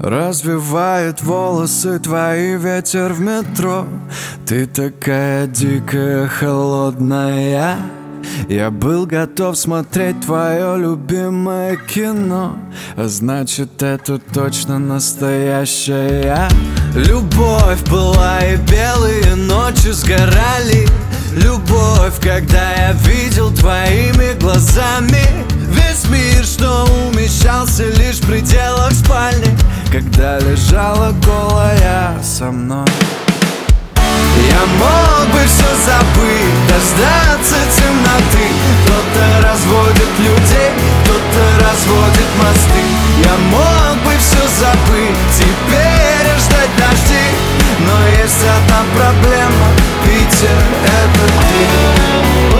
Развивает волосы твои ветер в метро. Ты такая дикая, холодная. Я был готов смотреть твое любимое кино, а значит, это точно настоящая любовь была, и белые ночи сгорали. Любовь, когда я видел твоими глазами весь мир, что умещался лишь в пределах спальни, когда лежала голая со мной. Я мог бы все забыть, дождаться темноты. Кто-то разводит людей, кто-то разводит мосты. Я мог бы все забыть, теперь ждать дожди. Но есть одна проблема, Питер, это ты.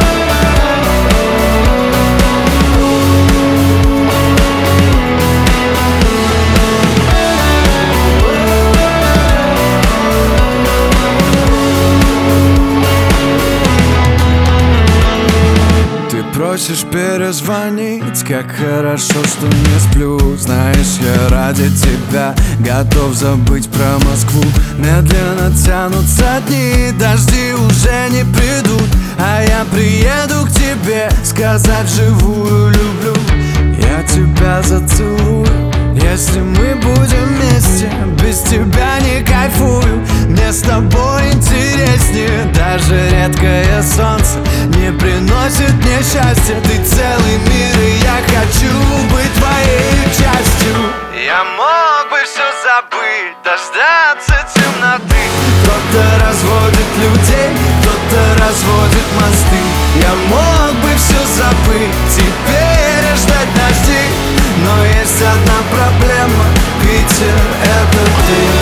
Просишь перезвонить, как хорошо, что не сплю. Знаешь, я ради тебя готов забыть про Москву. Медленно тянутся дни, дожди уже не придут, а я приеду к тебе сказать вживую люблю. Я тебя зацелую, если мы будем вместе. Без тебя не кайфую, мне с тобой интереснее. Даже редкое солнце не приносит мне счастья. Ты целый мир, и я хочу быть твоей частью. Я мог бы все забыть, дождаться темноты. Кто-то разводит людей, кто-то разводит мосты. Я мог бы все забыть, теперь ждать дожди. Но есть одна проблема, Питер, это ты.